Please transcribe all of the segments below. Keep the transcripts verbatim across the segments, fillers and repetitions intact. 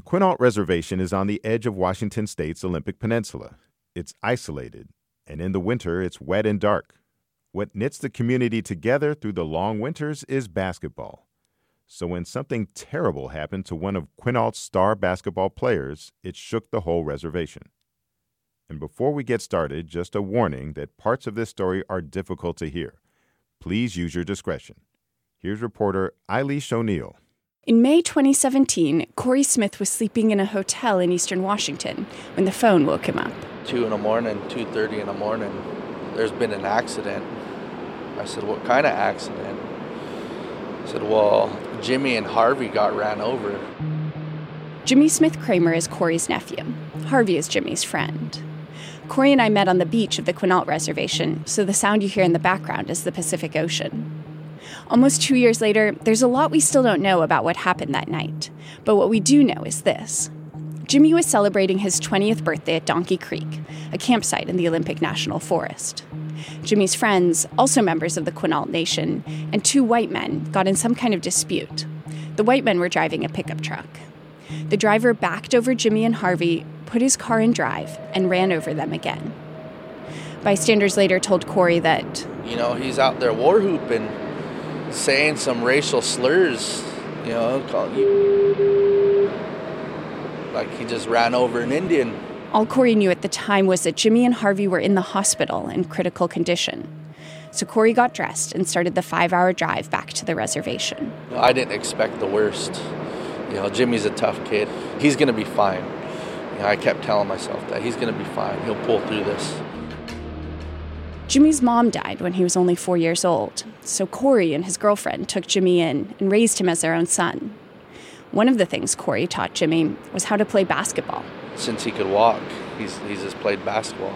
Quinault Reservation is on the edge of Washington State's Olympic Peninsula. It's isolated, and in the winter, it's wet and dark. What knits the community together through the long winters is basketball. So when something terrible happened to one of Quinault's star basketball players, it shook the whole reservation. And before we get started, just a warning that parts of this story are difficult to hear. Please use your discretion. Here's reporter Eilish O'Neill. In May twenty seventeen, Corey Smith was sleeping in a hotel in eastern Washington when the phone woke him up. Two in the morning, two thirty in the morning, there's been an accident. I said, what kind of accident? I said, well, Jimmy and Harvey got ran over. Jimmy Smith Kramer is Corey's nephew. Harvey is Jimmy's friend. Corey and I met on the beach of the Quinault Reservation, so the sound you hear in the background is the Pacific Ocean. Almost two years later, there's a lot we still don't know about what happened that night. But what we do know is this. Jimmy was celebrating his twentieth birthday at Donkey Creek, a campsite in the Olympic National Forest. Jimmy's friends, also members of the Quinault Nation, and two white men got in some kind of dispute. The white men were driving a pickup truck. The driver backed over Jimmy and Harvey, put his car in drive, and ran over them again. Bystanders later told Corey that, You know, he's out there war hooping, saying some racial slurs, you know, call you, like he just ran over an Indian. All Corey knew at the time was that Jimmy and Harvey were in the hospital in critical condition. So Corey got dressed and started the five-hour drive back to the reservation. I didn't expect the worst. You know, Jimmy's a tough kid. He's going to be fine. You know, I kept telling myself that he's going to be fine. He'll pull through this. Jimmy's mom died when he was only four years old, so Corey and his girlfriend took Jimmy in and raised him as their own son. One of the things Corey taught Jimmy was how to play basketball. Since he could walk, he's he's just played basketball.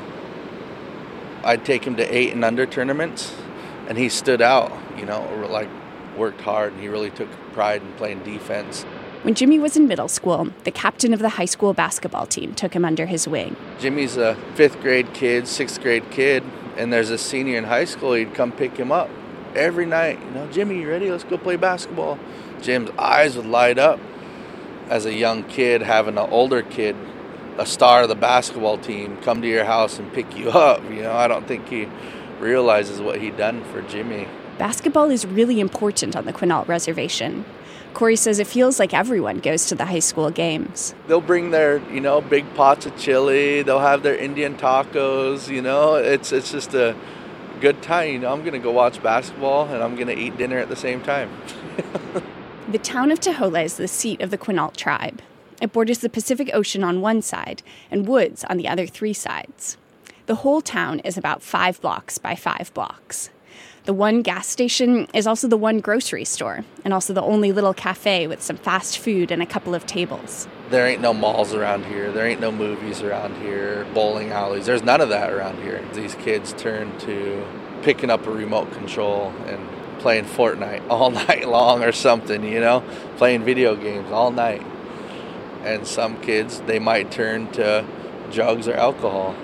I'd take him to eight and under tournaments, and he stood out, you know, like worked hard, and he really took pride in playing defense. When Jimmy was in middle school, the captain of the high school basketball team took him under his wing. Jimmy's a fifth grade kid, sixth grade kid, and there's a senior in high school. He'd come pick him up every night. You know, Jimmy, you ready? Let's go play basketball. Jim's eyes would light up as a young kid, having an older kid, a star of the basketball team, come to your house and pick you up. You know, I don't think he realizes what he'd done for Jimmy. Basketball is really important on the Quinault Reservation. Corey says it feels like everyone goes to the high school games. They'll bring their, you know, big pots of chili. They'll have their Indian tacos, you know. It's it's just a good time. You know, I'm going to go watch basketball and I'm going to eat dinner at the same time. The town of Taholah is the seat of the Quinault tribe. It borders the Pacific Ocean on one side and woods on the other three sides. The whole town is about five blocks by five blocks. The one gas station is also the one grocery store, and also the only little cafe with some fast food and a couple of tables. There ain't no malls around here. There ain't no movies around here, bowling alleys. There's none of that around here. These kids turn to picking up a remote control and playing Fortnite all night long or something, you know, playing video games all night. And some kids, they might turn to drugs or alcohol.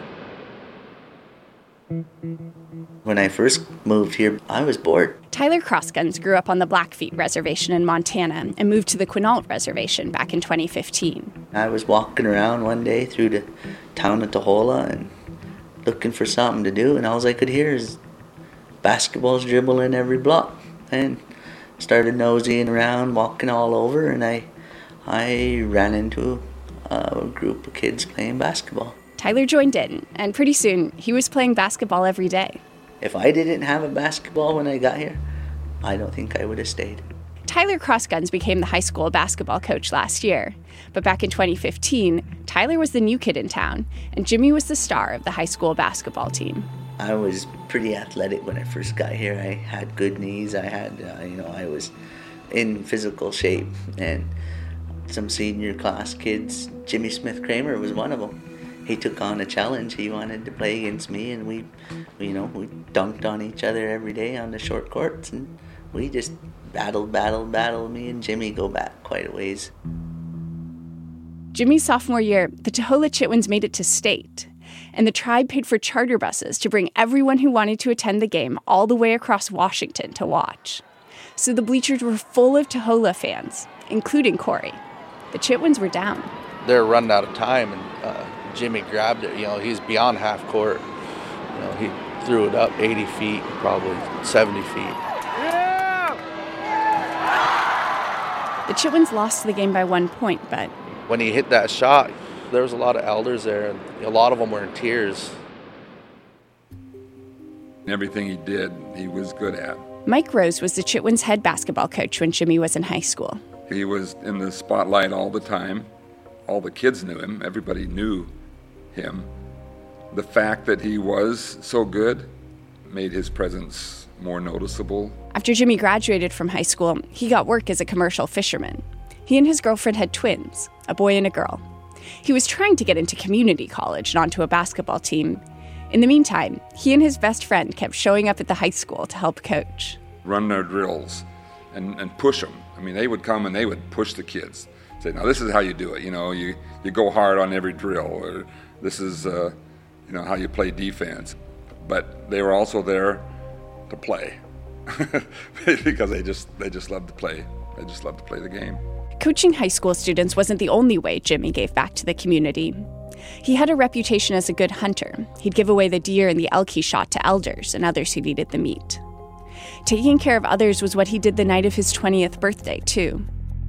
When I first moved here, I was bored. Tyler Crossguns grew up on the Blackfeet Reservation in Montana and moved to the Quinault Reservation back in twenty fifteen. I was walking around one day through the town of Taholah and looking for something to do, and all I could hear is basketballs dribbling every block. And started nosing around, walking all over, and I, I ran into a group of kids playing basketball. Tyler joined in, and pretty soon, he was playing basketball every day. If I didn't have a basketball when I got here, I don't think I would have stayed. Tyler Crossguns became the high school basketball coach last year. But back in twenty fifteen, Tyler was the new kid in town, and Jimmy was the star of the high school basketball team. I was pretty athletic when I first got here. I had good knees. I had, uh, you know, I was in physical shape. And some senior class kids, Jimmy Smith Kramer was one of them. He took on a challenge. He wanted to play against me, and we, you know, we dunked on each other every day on the short courts, and we just battled, battled, battled. Me and Jimmy go back quite a ways. Jimmy's sophomore year, the Taholah Chitwins made it to state, and the tribe paid for charter buses to bring everyone who wanted to attend the game all the way across Washington to watch. So the bleachers were full of Taholah fans, including Corey. The Chitwins were down. They were running out of time, and uh, Jimmy grabbed it. You know, he's beyond half court. You know, he threw it up eighty feet, probably seventy feet. The Chitwins lost the game by one point, but when he hit that shot, there was a lot of elders there, and a lot of them were in tears. Everything he did, he was good at. Mike Rose was the Chitwins' head basketball coach when Jimmy was in high school. He was in the spotlight all the time. All the kids knew him. Everybody knew him. The fact that he was so good made his presence more noticeable. After Jimmy graduated from high school, he got work as a commercial fisherman. He and his girlfriend had twins, a boy and a girl. He was trying to get into community college and onto a basketball team. In the meantime, he and his best friend kept showing up at the high school to help coach. Run their drills and, and push them. I mean, they would come and they would push the kids. Say, now this is how you do it. You know, you, you go hard on every drill, or this is, uh, you know, how you play defense. But they were also there to play because they just they just loved to play. They just loved to play the game. Coaching high school students wasn't the only way Jimmy gave back to the community. He had a reputation as a good hunter. He'd give away the deer and the elk he shot to elders and others who needed the meat. Taking care of others was what he did the night of his twentieth birthday, too.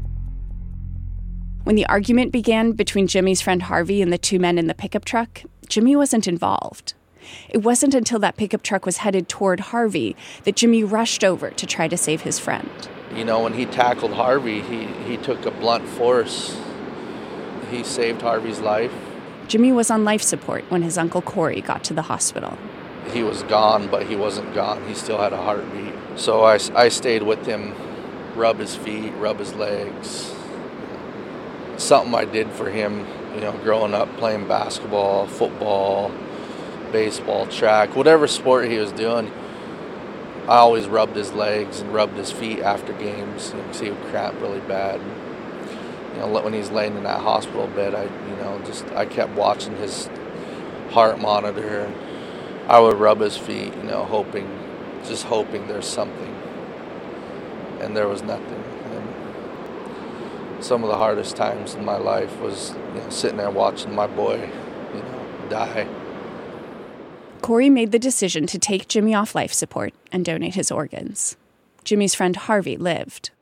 When the argument began between Jimmy's friend Harvey and the two men in the pickup truck, Jimmy wasn't involved. It wasn't until that pickup truck was headed toward Harvey that Jimmy rushed over to try to save his friend. You know, when he tackled Harvey, he, he took a blunt force. He saved Harvey's life. Jimmy was on life support when his uncle Corey got to the hospital. He was gone, but he wasn't gone. He still had a heartbeat. So I, I stayed with him, rub his feet, rub his legs. Something I did for him, you know, growing up playing basketball, football, baseball, track, whatever sport he was doing. I always rubbed his legs and rubbed his feet after games, because he would cramp really bad. You know, when he's laying in that hospital bed, I, you know, just I kept watching his heart monitor. And I would rub his feet, you know, hoping, just hoping there's something, and there was nothing. And some of the hardest times in my life was, you know, sitting there watching my boy, you know, die. Corey made the decision to take Jimmy off life support and donate his organs. Jimmy's friend Harvey lived.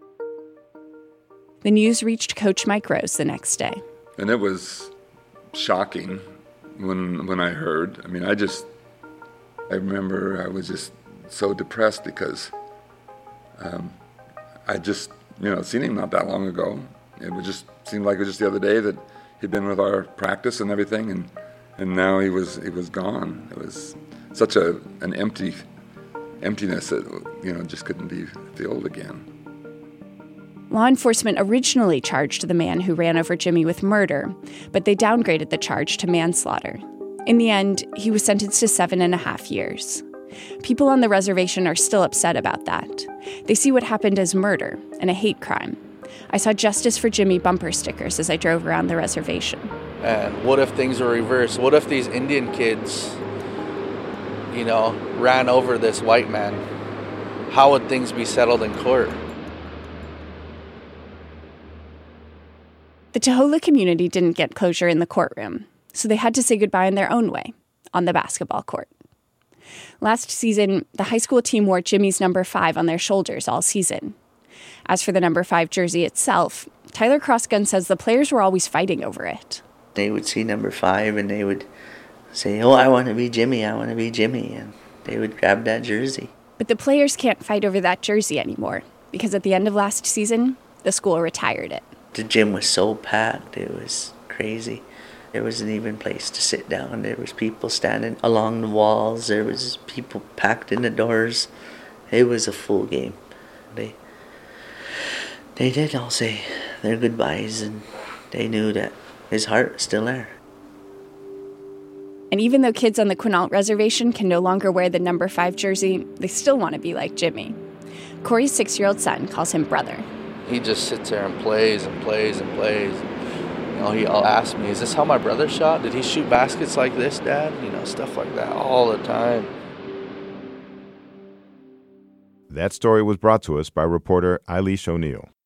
The news reached Coach Mike Rose the next day. And it was shocking when when I heard. I mean, I just, I remember I was just so depressed because um, I just, you know, seen him not that long ago. It was just seemed like it was just the other day that he'd been with our practice and everything, and and now he was he was gone. It was such a an empty emptiness that, you know, just couldn't be filled again. Law enforcement originally charged the man who ran over Jimmy with murder, but they downgraded the charge to manslaughter. In the end, he was sentenced to seven and a half years. People on the reservation are still upset about that. They see what happened as murder and a hate crime. I saw Justice for Jimmy bumper stickers as I drove around the reservation. And what if things were reversed? What if these Indian kids, you know, ran over this white man? How would things be settled in court? The Tahola community didn't get closure in the courtroom, so they had to say goodbye in their own way, on the basketball court. Last season, the high school team wore Jimmy's number five on their shoulders all season. As for the number five jersey itself, Tyler Crossgun says the players were always fighting over it. They would see number five and they would say, oh, I want to be Jimmy, I want to be Jimmy, and they would grab that jersey. But the players can't fight over that jersey anymore, because at the end of last season, the school retired it. The gym was so packed, it was crazy. There wasn't even a place to sit down. There was people standing along the walls. There was people packed in the doors. It was a full game. They they did all say their goodbyes, and they knew that his heart was still there. And even though kids on the Quinault Reservation can no longer wear the number five jersey, they still want to be like Jimmy. Corey's six-year-old son calls him brother. He just sits there and plays and plays and plays. You know, he'll ask me, is this how my brother shot? Did he shoot baskets like this, Dad? You know, stuff like that all the time. That story was brought to us by reporter Eilish O'Neill.